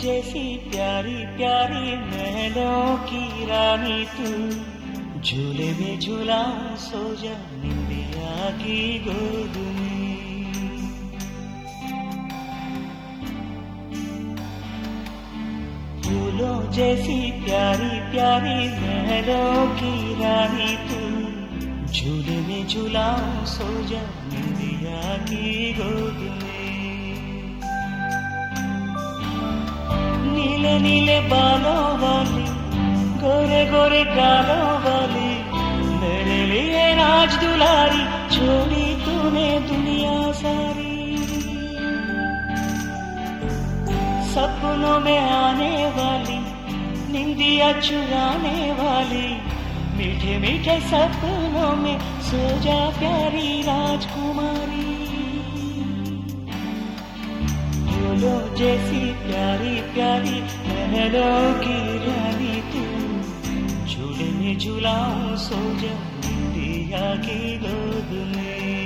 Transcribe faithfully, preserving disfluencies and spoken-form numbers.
जैसी प्यारी प्यारी महलों की रानी तू, झूले में झूला सो जा निंदिया की गोद में। फूलों जैसी प्यारी प्यारी महलों की रानी तू, झूले में झूला सो जा निंदिया की गोद में। नीले नीले बालों वाली, गोरे गोरे गालों वाली, मेरे लिए नाच दुलारी, छोड़ी तूने दुनिया सारी। सपनों में आने वाली, निंदिया चुराने वाली, मीठे मीठे सपनों में सो जा प्यारी राजकुमारी। फूलों जैसी प्यारी प्यारी महलों की रानी तू, झूले में झूलाऊं सो जा निंदिया की गोद में।